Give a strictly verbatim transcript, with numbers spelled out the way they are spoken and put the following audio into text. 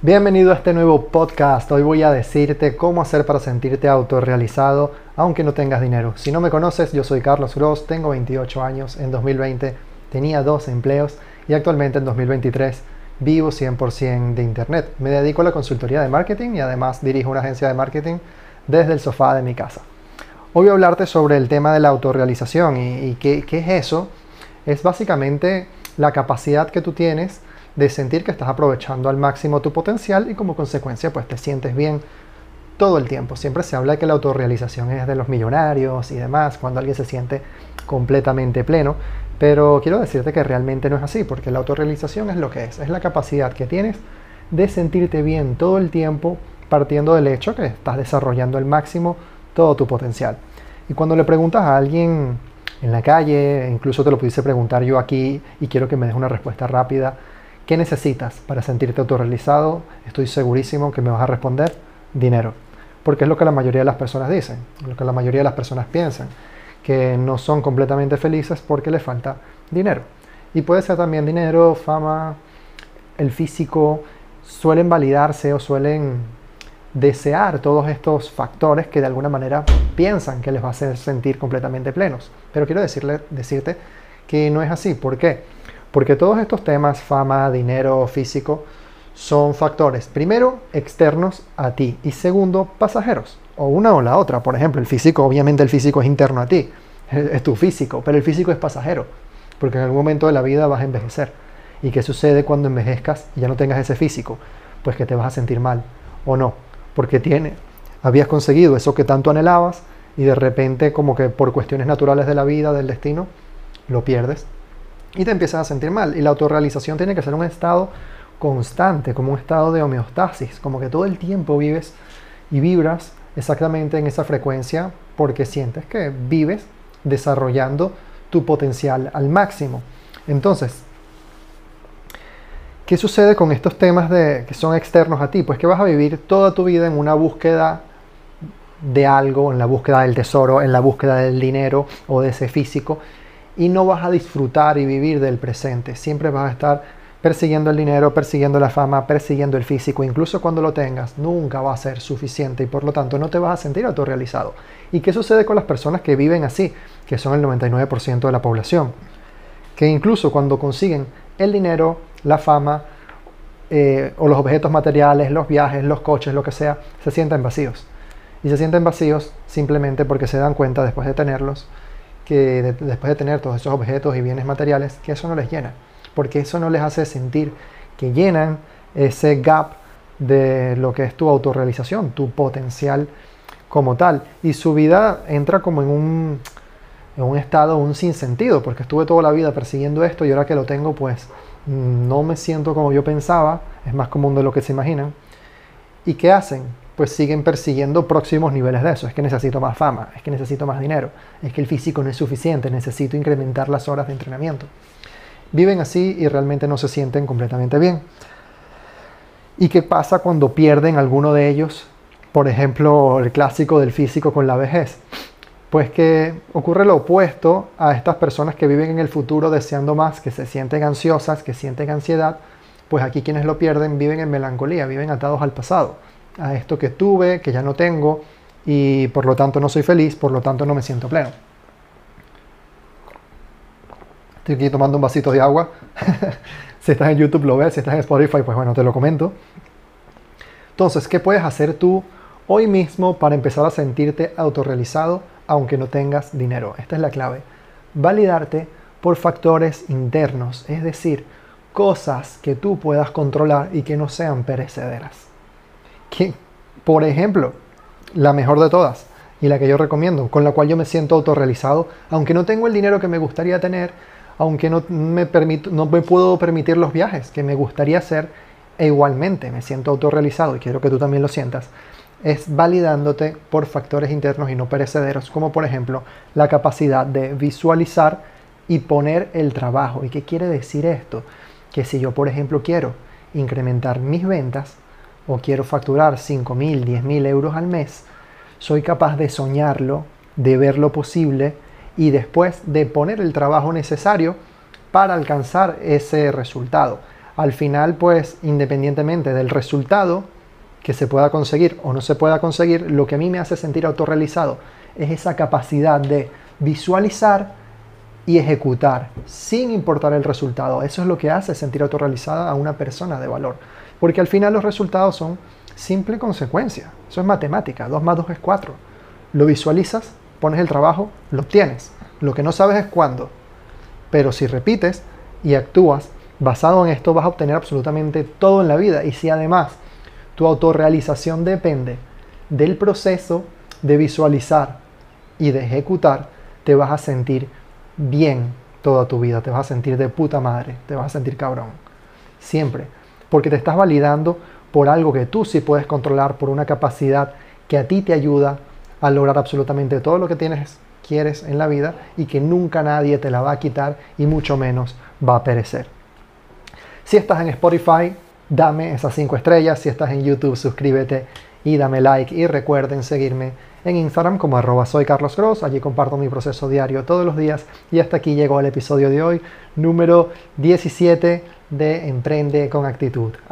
Bienvenido a este nuevo podcast. Hoy voy a decirte cómo hacer para sentirte autorrealizado aunque no tengas dinero. Si no me conoces, yo soy Carlos Gross, tengo veintiocho años, en dos mil veinte tenía dos empleos y actualmente en dos mil veintitrés vivo cien por ciento de internet. Me dedico a la consultoría de marketing y además dirijo una agencia de marketing desde el sofá de mi casa. Hoy voy a hablarte sobre el tema de la autorrealización y, y ¿qué, qué es eso? Es básicamente la capacidad que tú tienes de sentir que estás aprovechando al máximo tu potencial y como consecuencia pues te sientes bien todo el tiempo. Siempre se habla de que la autorrealización es de los millonarios y demás, cuando alguien se siente completamente pleno, pero quiero decirte que realmente no es así, porque la autorrealización es lo que es, es la capacidad que tienes de sentirte bien todo el tiempo partiendo del hecho que estás desarrollando al máximo todo tu potencial. Y cuando le preguntas a alguien en la calle, incluso te lo pudiese preguntar yo aquí y quiero que me des una respuesta rápida, ¿qué necesitas para sentirte autorrealizado? Estoy segurísimo que me vas a responder dinero, porque es lo que la mayoría de las personas dicen, lo que la mayoría de las personas piensan, que no son completamente felices porque les falta dinero. Y puede ser también dinero, fama, el físico, suelen validarse o suelen desear todos estos factores que de alguna manera piensan que les va a hacer sentir completamente plenos. Pero quiero decirle, decirte que no es así. ¿Por qué? Porque todos estos temas, fama, dinero, físico, son factores, primero, externos a ti y segundo, pasajeros, o una o la otra. Por ejemplo, el físico, obviamente el físico es interno a ti, es tu físico, pero el físico es pasajero, porque en algún momento de la vida vas a envejecer. ¿Y qué sucede cuando envejezcas y ya no tengas ese físico? Pues que te vas a sentir mal, o no, porque tiene, habías conseguido eso que tanto anhelabas y de repente como que por cuestiones naturales de la vida, del destino, lo pierdes. Y te empiezas a sentir mal. Y la autorrealización tiene que ser un estado constante, como un estado de homeostasis, como que todo el tiempo vives y vibras exactamente en esa frecuencia porque sientes que vives desarrollando tu potencial al máximo. Entonces, ¿qué sucede con estos temas de, que son externos a ti? Pues que vas a vivir toda tu vida en una búsqueda de algo, en la búsqueda del tesoro, en la búsqueda del dinero o de ese físico, y no vas a disfrutar y vivir del presente. Siempre vas a estar persiguiendo el dinero, persiguiendo la fama, persiguiendo el físico. Incluso cuando lo tengas, nunca va a ser suficiente y por lo tanto no te vas a sentir autorrealizado. ¿Y qué sucede con las personas que viven así? Que son el noventa y nueve por ciento de la población. Que incluso cuando consiguen el dinero, la fama eh, o los objetos materiales, los viajes, los coches, lo que sea, se sienten vacíos. Y se sienten vacíos simplemente porque se dan cuenta después de tenerlos que de, después de tener todos esos objetos y bienes materiales, que eso no les llena, porque eso no les hace sentir que llenan ese gap de lo que es tu autorrealización, tu potencial como tal, y su vida entra como en un, en un estado, un sinsentido, porque estuve toda la vida persiguiendo esto y ahora que lo tengo, pues no me siento como yo pensaba, es más común de lo que se imaginan. ¿Y qué hacen? Pues siguen persiguiendo próximos niveles de eso. Es que necesito más fama, es que necesito más dinero, es que el físico no es suficiente, necesito incrementar las horas de entrenamiento. Viven así y realmente no se sienten completamente bien. ¿Y qué pasa cuando pierden alguno de ellos? Por ejemplo, el clásico del físico con la vejez. Pues que ocurre lo opuesto a estas personas que viven en el futuro deseando más, que se sienten ansiosas, que sienten ansiedad. Pues aquí quienes lo pierden viven en melancolía, viven atados al pasado, a esto que tuve, que ya no tengo, y por lo tanto no soy feliz, por lo tanto no me siento pleno. Estoy aquí tomando un vasito de agua. Si estás en YouTube lo ves, si estás en Spotify, pues bueno, te lo comento. Entonces, ¿qué puedes hacer tú hoy mismo para empezar a sentirte autorrealizado aunque no tengas dinero? Esta es la clave. Validarte por factores internos, es decir, cosas que tú puedas controlar y que no sean perecederas. Que, por ejemplo, la mejor de todas y la que yo recomiendo, con la cual yo me siento autorrealizado, aunque no tengo el dinero que me gustaría tener, aunque no me, permito, no me puedo permitir los viajes que me gustaría hacer, e igualmente me siento autorrealizado y quiero que tú también lo sientas, es validándote por factores internos y no perecederos, como por ejemplo la capacidad de visualizar y poner el trabajo. ¿Y qué quiere decir esto? Que si yo, por ejemplo, quiero incrementar mis ventas, o quiero facturar cinco mil, diez mil euros al mes, soy capaz de soñarlo, de ver lo posible y después de poner el trabajo necesario para alcanzar ese resultado. Al final, pues, independientemente del resultado que se pueda conseguir o no se pueda conseguir, lo que a mí me hace sentir autorrealizado es esa capacidad de visualizar y ejecutar sin importar el resultado. Eso es lo que hace sentir autorrealizada a una persona de valor, porque al final los resultados son simple consecuencia. Eso es matemática, dos más dos es cuatro. Lo visualizas, pones el trabajo, lo obtienes. Lo que no sabes es cuándo, pero si repites y actúas basado en esto, vas a obtener absolutamente todo en la vida. Y si además tu autorrealización depende del proceso de visualizar y de ejecutar, te vas a sentir bien toda tu vida, te vas a sentir de puta madre, te vas a sentir cabrón, siempre, porque te estás validando por algo que tú sí puedes controlar, por una capacidad que a ti te ayuda a lograr absolutamente todo lo que tienes, quieres en la vida, y que nunca nadie te la va a quitar y mucho menos va a perecer. Si estás en Spotify, dame esas cinco estrellas. Si estás en YouTube, suscríbete y dame like, y recuerden seguirme en Instagram como arroba soy Carlos Gross. Allí comparto mi proceso diario todos los días. Y hasta aquí llegó el episodio de hoy, número diecisiete de Emprende con Actitud.